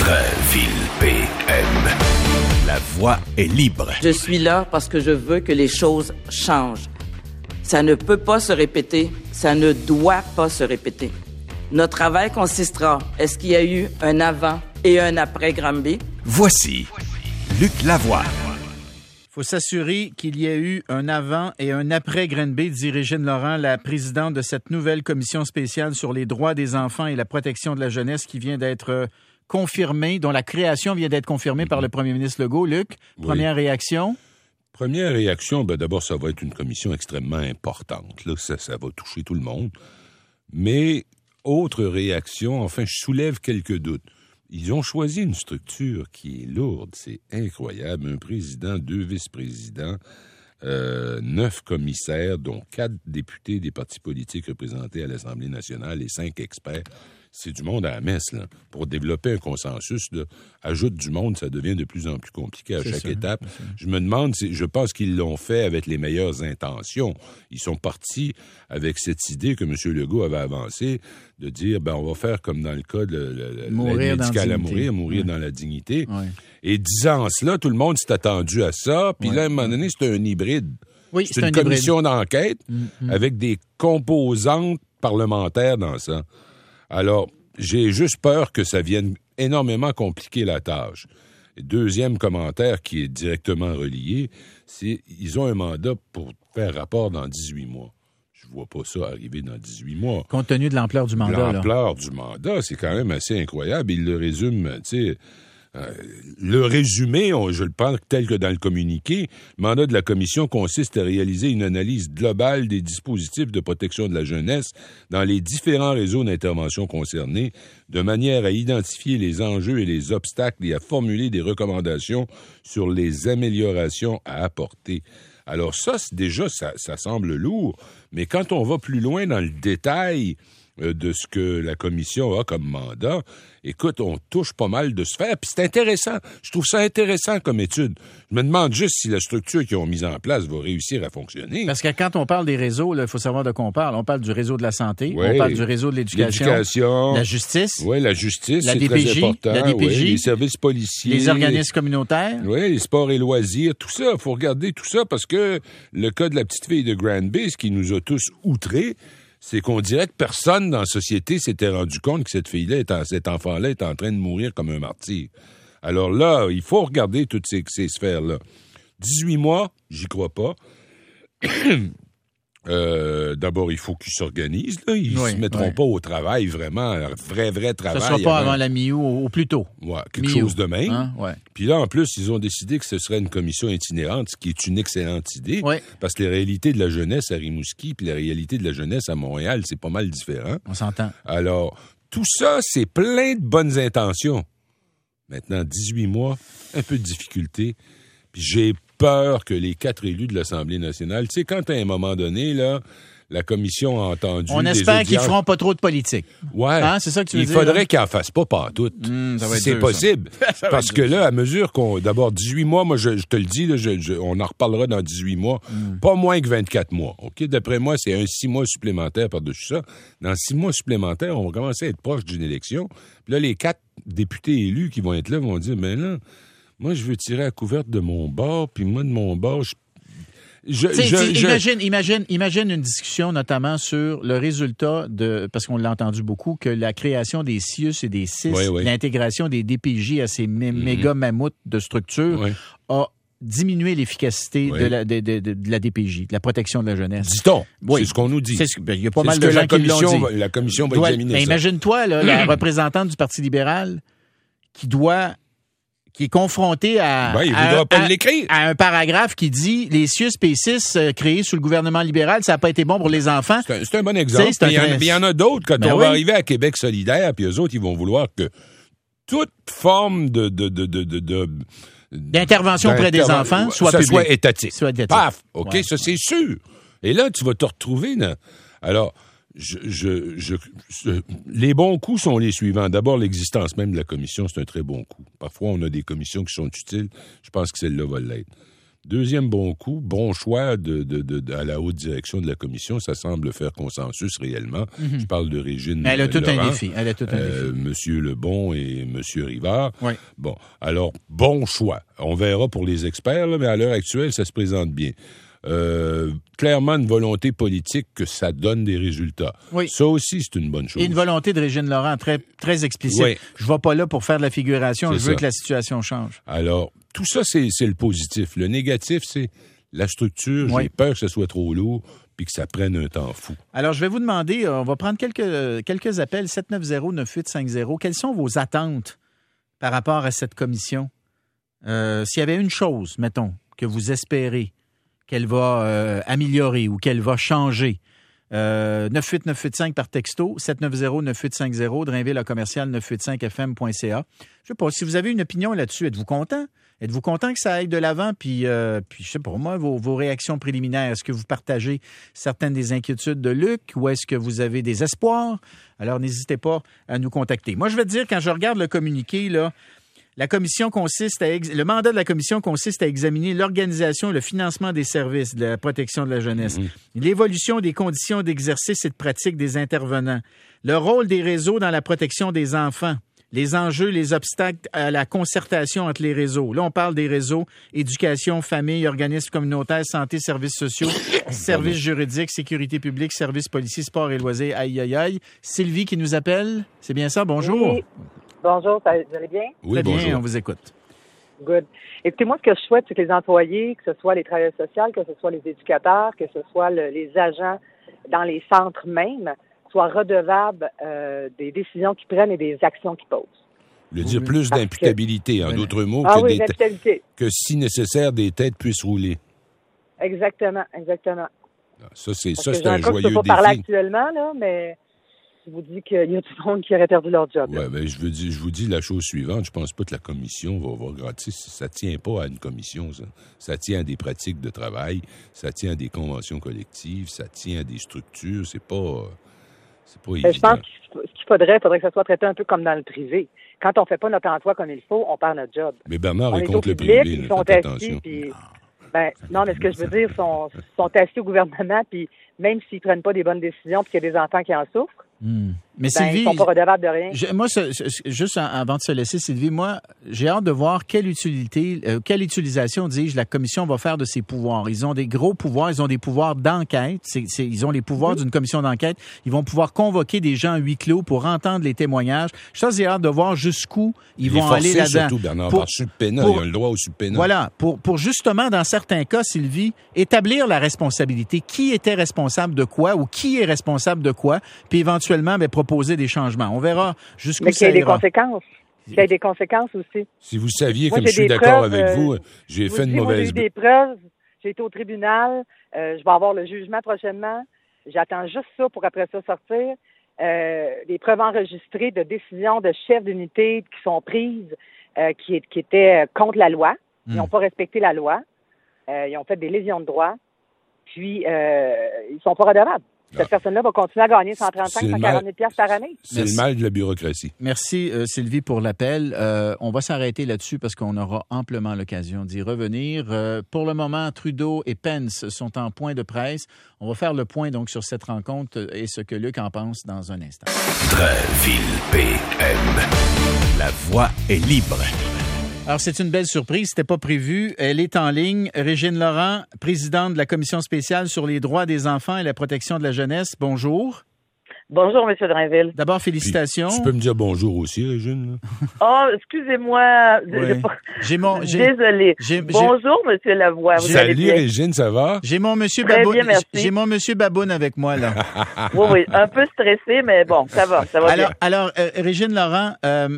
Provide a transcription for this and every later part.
Drainville-PM. La voix est libre. Je suis là parce que je veux que les choses changent. Ça ne peut pas se répéter. Ça ne doit pas se répéter. Notre travail consistera. Est-ce qu'il y a eu un avant et un après Granby? Voici Luc Lavoie. Il faut s'assurer qu'il y a eu un avant et un après Granby, dit Régine Laurent, la présidente de cette nouvelle commission spéciale sur les droits des enfants et la protection de la jeunesse qui vient d'être confirmée, dont la création vient d'être confirmée par le premier ministre Legault. Luc, première réaction? Première réaction, d'abord, ça va être une commission extrêmement importante. Là, ça va toucher tout le monde. Mais, autre réaction, enfin, je soulève quelques doutes. Ils ont choisi une structure qui est lourde, c'est incroyable. Un président, 2 vice-présidents, 9 commissaires, dont 4 députés des partis politiques représentés à l'Assemblée nationale et 5 experts. C'est du monde à la messe, là. Pour développer un consensus, là, ajoute du monde, ça devient de plus en plus compliqué à chaque étape. Je me demande, je pense qu'ils l'ont fait avec les meilleures intentions. Ils sont partis avec cette idée que M. Legault avait avancée de dire, on va faire comme dans le cas de l'aide médicale à mourir dans la dignité. Ouais. Et disant cela, tout le monde s'est attendu à ça. Puis là, à un moment donné, c'est un hybride. Oui, c'est une commission d'enquête avec des composantes parlementaires dans ça. Alors, j'ai juste peur que ça vienne énormément compliquer la tâche. Et deuxième commentaire qui est directement relié, c'est ils ont un mandat pour faire rapport dans 18 mois. Je vois pas ça arriver dans 18 mois. Compte tenu de l'ampleur du mandat. L'ampleur du mandat, c'est quand même assez incroyable. Il le résume, tu sais... le résumé, je le pense tel que dans le communiqué, le mandat de la commission consiste à réaliser une analyse globale des dispositifs de protection de la jeunesse dans les différents réseaux d'intervention concernés, de manière à identifier les enjeux et les obstacles et à formuler des recommandations sur les améliorations à apporter. Alors ça, déjà, ça semble lourd, mais quand on va plus loin dans le détail de ce que la commission a comme mandat, écoute, on touche pas mal de sphères, puis c'est intéressant. Je trouve ça intéressant comme étude. Je me demande juste si la structure qu'ils ont mise en place va réussir à fonctionner. Parce que quand on parle des réseaux, il faut savoir de quoi on parle. On parle du réseau de la santé, on parle du réseau de l'éducation, la justice. Oui, la justice, la c'est DPJ, très important. La DPJ, les services policiers. Les organismes communautaires. Oui, les sports et loisirs, tout ça. Il faut regarder tout ça parce que le cas de la petite fille de Granby, ce qui nous a tous outrés, c'est qu'on dirait que personne dans la société s'était rendu compte que cette fille-là, cet enfant-là, est en train de mourir comme un martyr. Alors là, il faut regarder toutes ces sphères-là. 18 mois, j'y crois pas. D'abord, il faut qu'ils s'organisent. Là. Ils se mettront pas au travail, vraiment, un vrai travail. Ça ne sera pas avant la mi-août, au plus tôt. Ouais, quelque chose de même. Puis là, en plus, ils ont décidé que ce serait une commission itinérante, ce qui est une excellente idée, parce que les réalités de la jeunesse à Rimouski puis les réalités de la jeunesse à Montréal, c'est pas mal différent. On s'entend. Alors, tout ça, c'est plein de bonnes intentions. Maintenant, 18 mois, un peu de difficulté, puis j'ai peur que les 4 élus de l'Assemblée nationale, tu sais, quand à un moment donné, là, la commission a entendu... On espère qu'ils feront pas trop de politique. Ouais. Hein, c'est ça que tu veux dire? Il faudrait qu'ils en fassent pas partout. C'est possible. Parce que là, à mesure qu'on... D'abord, 18 mois, moi, je te le dis, là, on en reparlera dans 18 mois. Pas moins que 24 mois. OK? D'après moi, c'est un 6 mois supplémentaire par-dessus ça. Dans 6 mois supplémentaires, on va commencer à être proche d'une élection. Puis là, les 4 députés élus qui vont être là vont dire, mais là... Moi, je veux tirer à couverte de mon bord, puis moi, de mon bord, Imagine une discussion notamment sur le résultat parce qu'on l'a entendu beaucoup, que la création des CIUS et des CIS, l'intégration des DPJ à ces méga mammouths de structure a diminué l'efficacité de la DPJ, de la protection de la jeunesse. Dit-on. C'est ce qu'on nous dit. Il y a pas mal de gens qui l'ont dit. La commission va examiner ça. Imagine-toi, la représentante du Parti libéral qui est confronté à un paragraphe qui dit les CIUS P6 créés sous le gouvernement libéral, ça n'a pas été bon pour les enfants. C'est un bon exemple. Il y en a d'autres quand on va arriver à Québec solidaire, puis eux autres, ils vont vouloir que toute forme d'intervention auprès des enfants soit étatique. Paf! OK, ouais. Ça, c'est sûr. Et là, tu vas te retrouver dans... Alors... les bons coups sont les suivants. D'abord, l'existence même de la commission, c'est un très bon coup. Parfois, on a des commissions qui sont utiles. Je pense que celle-là va l'être. Deuxième bon coup, bon choix à la haute direction de la commission. Ça semble faire consensus réellement. Je parle de Régine Elle a tout Laurent, un défi. Monsieur Lebon et Monsieur Rivard. Oui. Bon, alors, bon choix. On verra pour les experts, là, mais à l'heure actuelle, ça se présente bien. Clairement, une volonté politique que ça donne des résultats. Oui. Ça aussi, c'est une bonne chose. Et une volonté de Régine Laurent très, très explicite. Oui. Je ne vais pas là pour faire de la figuration. Je veux que la situation change. Alors, tout ça, c'est le positif. Le négatif, c'est la structure. J'ai peur que ce soit trop lourd puis que ça prenne un temps fou. Alors, je vais vous demander, on va prendre quelques appels, 790-9850. Quelles sont vos attentes par rapport à cette commission? S'il y avait une chose, mettons, que vous espérez qu'elle va améliorer ou qu'elle va changer. 98985 par texto, 790-9850, drainville@commercial985fm.ca. Je sais pas, si vous avez une opinion là-dessus, êtes-vous content? Êtes-vous content que ça aille de l'avant? Puis je sais pas, moi, vos réactions préliminaires, est-ce que vous partagez certaines des inquiétudes de Luc ou est-ce que vous avez des espoirs? Alors, n'hésitez pas à nous contacter. Moi, je vais te dire, quand je regarde le communiqué, là, le mandat de la commission consiste à examiner l'organisation et le financement des services de la protection de la jeunesse, l'évolution des conditions d'exercice et de pratique des intervenants, le rôle des réseaux dans la protection des enfants, les enjeux, les obstacles à la concertation entre les réseaux. Là, on parle des réseaux éducation, famille, organismes communautaires, santé, services sociaux, services juridiques, sécurité publique, services policiers, sport et loisirs. Aïe, aïe, aïe. Sylvie qui nous appelle. C'est bien ça? Bonjour. Oui. Bonjour, vous allez bien? Oui, très bien, on vous écoute. Good. Écoutez, moi, ce que je souhaite, c'est que les employés, que ce soit les travailleurs sociaux, que ce soit les éducateurs, que ce soit les agents dans les centres même, soient redevables des décisions qu'ils prennent et des actions qu'ils posent. Le dire plus d'imputabilité, en d'autres mots, que si nécessaire, des têtes puissent rouler. Exactement. Ça, c'est un joyeux défi. Je ne peux pas parler actuellement, là, mais je vous dis qu'il y a tout le monde qui aurait perdu leur job. Oui, ben, je vous dis la chose suivante. Je pense pas que la commission va avoir gratis. Ça tient pas à une commission, ça. Ça tient à des pratiques de travail, ça tient à des conventions collectives, ça tient à des structures. C'est pas évident. Je pense qu'il faudrait que ça soit traité un peu comme dans le privé. Quand on fait pas notre emploi comme il faut, on perd notre job. Mais Bernard est contre le privé. Ils sont assis, puis... non, mais ce que je veux dire, sont assis au gouvernement, puis même s'ils prennent pas des bonnes décisions, puis qu'il y a des enfants qui en souffrent, mais Sylvie, ils sont pas redevables de rien. Juste avant de se laisser, Sylvie, moi, j'ai hâte de voir quelle utilisation, dis-je, la commission va faire de ses pouvoirs. Ils ont des gros pouvoirs, ils ont des pouvoirs d'enquête. Ils ont les pouvoirs d'une commission d'enquête. Ils vont pouvoir convoquer des gens à huis clos pour entendre les témoignages. J'ai hâte de voir jusqu'où ils vont aller là-dedans. Surtout, Bernard, par subpénat, il y a le droit au subpénat. Voilà, pour justement, dans certains cas, Sylvie, établir la responsabilité. Qui était responsable de quoi ou qui est responsable de quoi, puis éventuellement, proposer des changements. On verra jusqu'où ça ira. Mais qu'il y ait des conséquences. Qu'il y ait des conséquences aussi. Si vous saviez, comme je suis d'accord avec vous, j'ai fait une mauvaise... J'ai eu des preuves, j'ai été au tribunal, je vais avoir le jugement prochainement, j'attends juste ça pour après ça sortir. Des preuves enregistrées de décisions de chefs d'unité qui sont prises, qui étaient contre la loi. Ils n'ont pas respecté la loi. Ils ont fait des lésions de droit. Puis, ils sont pas redevables. Cette personne-là va continuer à gagner 135, 140 000 $ par année. C'est le mal de la bureaucratie. Merci, Sylvie, pour l'appel. On va s'arrêter là-dessus parce qu'on aura amplement l'occasion d'y revenir. Pour le moment, Trudeau et Pence sont en point de presse. On va faire le point donc sur cette rencontre et ce que Luc en pense dans un instant. Drainville PM. La voix est libre. Alors, c'est une belle surprise, c'était pas prévu. Elle est en ligne. Régine Laurent, présidente de la Commission spéciale sur les droits des enfants et la protection de la jeunesse. Bonjour. Bonjour, M. Drainville. D'abord, félicitations. Puis, tu peux me dire bonjour aussi, Régine? Oh, excusez-moi. Oui. Désolé. Bonjour, M. Lavoie. Salut, Régine, ça va? J'ai mon monsieur Baboun. J'ai mon monsieur Baboun avec moi, là. Oui, un peu stressé, mais bon, ça va bien. Alors, Régine Laurent,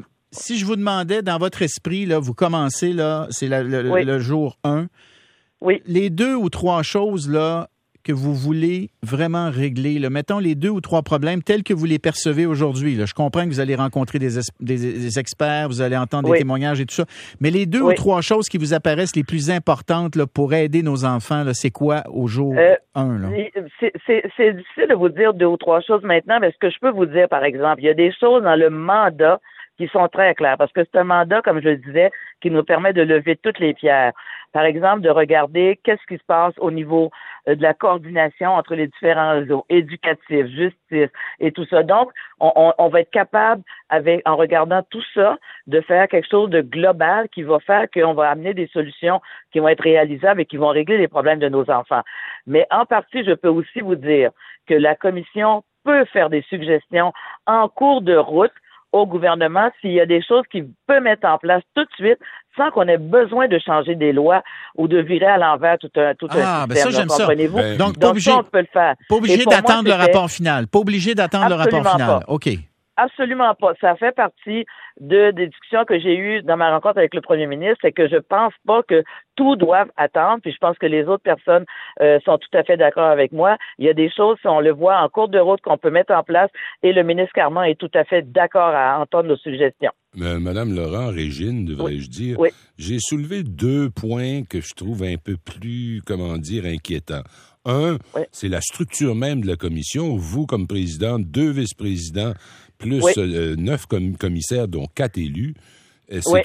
si je vous demandais, dans votre esprit, là, vous commencez, là, c'est le jour 1. Oui. Les 2 ou 3 choses, là, que vous voulez vraiment régler, là, mettons les 2 ou 3 problèmes tels que vous les percevez aujourd'hui. Là. Je comprends que vous allez rencontrer des experts, vous allez entendre des témoignages et tout ça. Mais les 2 ou 3 choses qui vous apparaissent les plus importantes là, pour aider nos enfants, là, c'est quoi au jour 1? Là? C'est difficile de vous dire 2 ou 3 choses maintenant, mais ce que je peux vous dire, par exemple, il y a des choses dans le mandat qui sont très claires. Parce que c'est un mandat, comme je le disais, qui nous permet de lever toutes les pierres. Par exemple, de regarder qu'est-ce qui se passe au niveau de la coordination entre les différents réseaux, éducatifs, justice et tout ça. Donc, on va être capable, en regardant tout ça, de faire quelque chose de global qui va faire qu'on va amener des solutions qui vont être réalisables et qui vont régler les problèmes de nos enfants. Mais en partie, je peux aussi vous dire que la Commission peut faire des suggestions en cours de route au gouvernement s'il y a des choses qu'il peut mettre en place tout de suite sans qu'on ait besoin de changer des lois ou de virer à l'envers tout un système. Ben ça, j'aime ça. Donc, pas obligé, ça, on peut le faire. Pas obligé d'attendre le rapport final. Pas obligé d'attendre le rapport final. Pas. OK. Absolument pas. Ça fait partie des discussions que j'ai eues dans ma rencontre avec le premier ministre, c'est que je pense pas que tout doit attendre, puis je pense que les autres personnes sont tout à fait d'accord avec moi. Il y a des choses, si on le voit en cours de route, qu'on peut mettre en place, et le ministre Carman est tout à fait d'accord à entendre nos suggestions. Madame Laurent, Régine, devrais-je dire, oui. J'ai soulevé 2 points que je trouve un peu plus, inquiétants. Un, c'est la structure même de la commission. Vous, comme président, 2 vice-présidents, plus 9 commissaires, dont 4 élus. C'est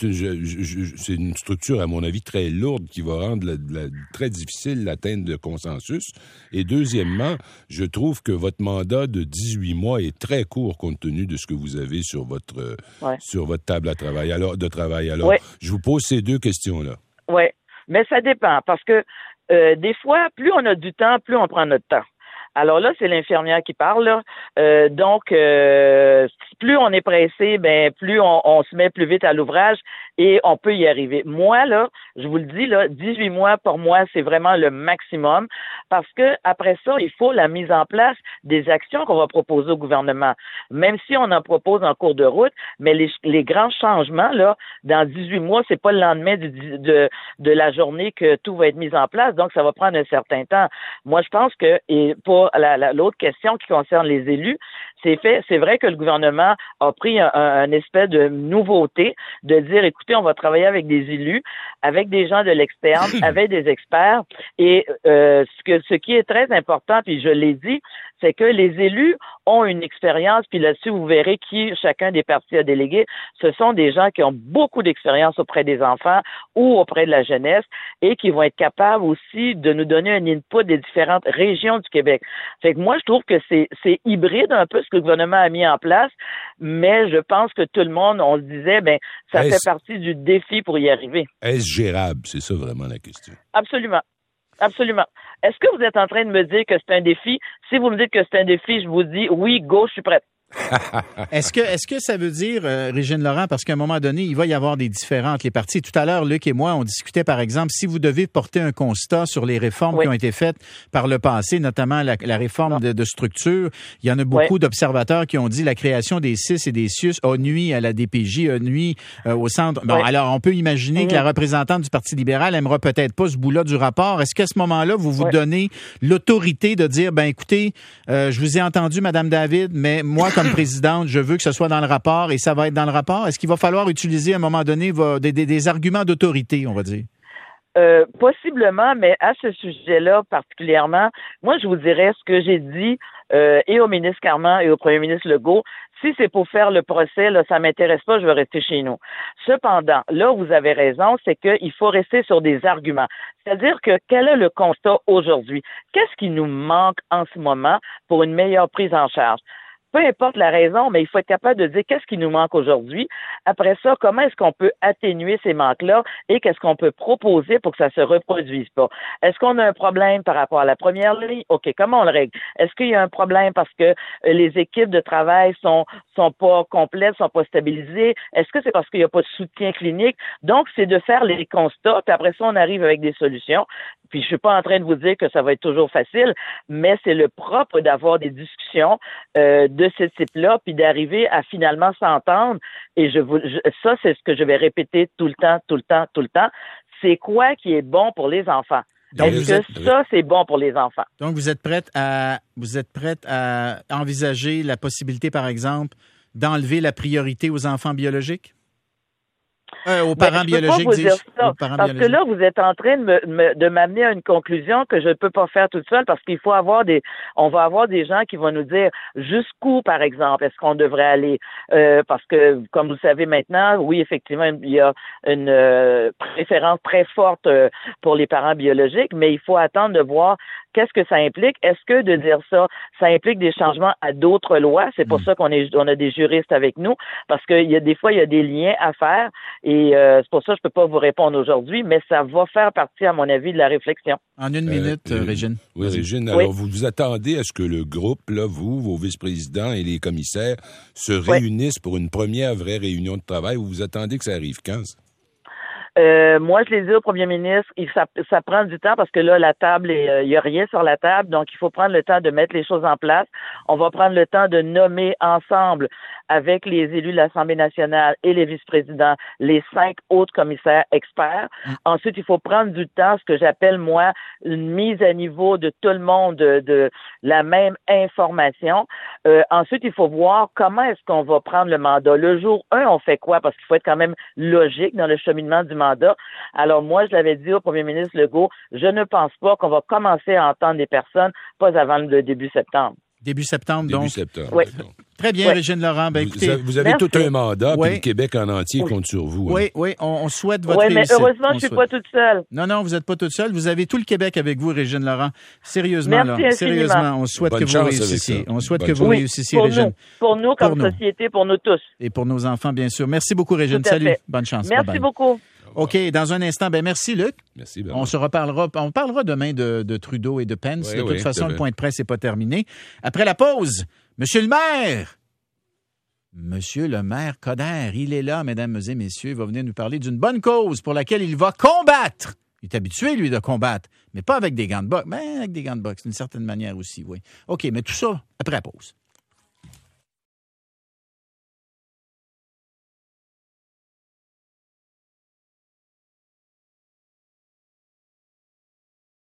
une structure, à mon avis, très lourde qui va rendre très difficile l'atteinte de consensus. Et deuxièmement, je trouve que votre mandat de 18 mois est très court compte tenu de ce que vous avez sur votre table de travail. Alors, je vous pose ces 2 questions-là. Oui, mais ça dépend parce que des fois, plus on a du temps, plus on prend notre temps. Alors là, c'est l'infirmière qui parle, là. Donc, plus on est pressé, plus on se met plus vite à l'ouvrage et on peut y arriver. Moi, là, je vous le dis, là, 18 mois, pour moi, c'est vraiment le maximum parce que après ça, il faut la mise en place des actions qu'on va proposer au gouvernement. Même si on en propose en cours de route, mais les grands changements, là, dans 18 mois, c'est pas le lendemain de la journée que tout va être mis en place. Donc, ça va prendre un certain temps. Moi, je pense que, et pour l'autre question qui concerne les élus, c'est vrai que le gouvernement a pris un espèce de nouveauté de dire, écoutez, on va travailler avec des élus, avec des gens de l'externe, avec des experts. Et ce qui est très important, puis je l'ai dit, c'est que les élus ont une expérience, puis là-dessus, vous verrez qui chacun des partis a délégué. Ce sont des gens qui ont beaucoup d'expérience auprès des enfants ou auprès de la jeunesse et qui vont être capables aussi de nous donner un input des différentes régions du Québec. Fait que moi, je trouve que c'est hybride un peu ce que le gouvernement a mis en place, mais je pense que tout le monde, on se disait, ça fait partie du défi pour y arriver. Est-ce gérable? C'est ça vraiment la question. Absolument. Absolument. Est-ce que vous êtes en train de me dire que c'est un défi? Si vous me dites que c'est un défi, je vous dis oui, go, je suis prête. Est-ce que ça veut dire, Régine Laurent, parce qu'à un moment donné, il va y avoir des différends entre les partis. Tout à l'heure, Luc et moi, on discutait, par exemple, si vous devez porter un constat sur les réformes qui ont été faites par le passé, notamment la réforme de structure, il y en a beaucoup d'observateurs qui ont dit la création des CIS et des CIUS a nui à la DPJ, a nui au centre. Bon, alors, on peut imaginer que la représentante du Parti libéral aimera peut-être pas ce bout-là du rapport. Est-ce qu'à ce moment-là, vous donnez l'autorité de dire, écoutez, je vous ai entendu, Madame David, mais moi, comme présidente, je veux que ce soit dans le rapport et ça va être dans le rapport. Est-ce qu'il va falloir utiliser à un moment donné des arguments d'autorité, on va dire? Possiblement, mais à ce sujet-là particulièrement, moi, je vous dirais ce que j'ai dit et au ministre Carman et au premier ministre Legault. Si c'est pour faire le procès, là, ça m'intéresse pas, je vais rester chez nous. Cependant, là où vous avez raison, c'est qu'il faut rester sur des arguments. C'est-à-dire que quel est le constat aujourd'hui? Qu'est-ce qui nous manque en ce moment pour une meilleure prise en charge? Peu importe la raison, mais il faut être capable de dire qu'est-ce qui nous manque aujourd'hui. Après ça, comment est-ce qu'on peut atténuer ces manques-là et qu'est-ce qu'on peut proposer pour que ça se reproduise pas? Est-ce qu'on a un problème par rapport à la première ligne? OK, comment on le règle? Est-ce qu'il y a un problème parce que les équipes de travail sont pas complètes, sont pas stabilisées? Est-ce que c'est parce qu'il n'y a pas de soutien clinique? Donc, c'est de faire les constats, puis après ça, on arrive avec des solutions. Puis je suis pas en train de vous dire que ça va être toujours facile, mais c'est le propre d'avoir des discussions de ce type-là, puis d'arriver à finalement s'entendre. Et ça, c'est ce que je vais répéter tout le temps. C'est quoi qui est bon pour les enfants? Donc, est-ce que ça, c'est bon pour les enfants? Donc, vous êtes prête à envisager la possibilité, par exemple, d'enlever la priorité aux enfants biologiques? Aux parents biologiques, dis-je. Parce que là, vous êtes en train de m'amener à une conclusion que je ne peux pas faire toute seule parce qu'il faut on va avoir des gens qui vont nous dire jusqu'où, par exemple, est-ce qu'on devrait aller. Parce que, comme vous le savez maintenant, oui, effectivement, il y a une préférence très forte pour les parents biologiques, mais il faut attendre de voir qu'est-ce que ça implique. Est-ce que de dire ça implique des changements à d'autres lois? C'est pour ça qu'on a des juristes avec nous, parce qu'il y a des fois, il y a des liens à faire, et c'est pour ça que je peux pas vous répondre aujourd'hui, mais ça va faire partie, à mon avis, de la réflexion. En une minute, Régine. Oui, Régine, alors vous vous attendez à ce que le groupe, là, vous, vos vice-présidents et les commissaires se réunissent pour une première vraie réunion de travail. Vous vous attendez que ça arrive quand? Moi, je l'ai dit au premier ministre, ça prend du temps parce que là, la table, il n'y a rien sur la table, donc il faut prendre le temps de mettre les choses en place. On va prendre le temps de nommer ensemble avec les élus de l'Assemblée nationale et les vice-présidents les 5 autres commissaires experts. Ensuite, il faut prendre du temps, ce que j'appelle, moi, une mise à niveau de tout le monde de la même information. Ensuite, il faut voir comment est-ce qu'on va prendre le mandat. Le jour 1, on fait quoi? Parce qu'il faut être quand même logique dans le cheminement du mandat. Alors, moi, je l'avais dit au premier ministre Legault, je ne pense pas qu'on va commencer à entendre des personnes pas avant le début septembre. Début septembre, donc. Début septembre. Oui. Très bien, Régine Laurent. Ben, écoutez, vous avez tout un mandat, puis le Québec en entier compte sur vous. Oui, hein. on souhaite votre réussite. Oui, mais heureusement, je ne suis pas toute seule. Non, vous n'êtes pas toute seule. Vous avez tout le Québec avec vous, Régine Laurent. Sérieusement, Merci sérieusement, on souhaite que vous réussissiez. On souhaite que vous réussissiez, Régine. Pour nous, comme société, pour nous tous. Et pour nos enfants, bien sûr. Merci beaucoup, Régine. Salut. Bonne chance. Merci beaucoup. OK, dans un instant, merci Luc. Merci. On se reparlera. On parlera demain de Trudeau et de Pence. De toute façon, le point de presse n'est pas terminé. Après la pause, Monsieur le maire. Monsieur le maire Coderre, il est là, mesdames et messieurs. Il va venir nous parler d'une bonne cause pour laquelle il va combattre. Il est habitué, lui, de combattre, mais pas avec des gants de boxe. Mais avec des gants de boxe, d'une certaine manière aussi, oui. OK, mais tout ça après la pause.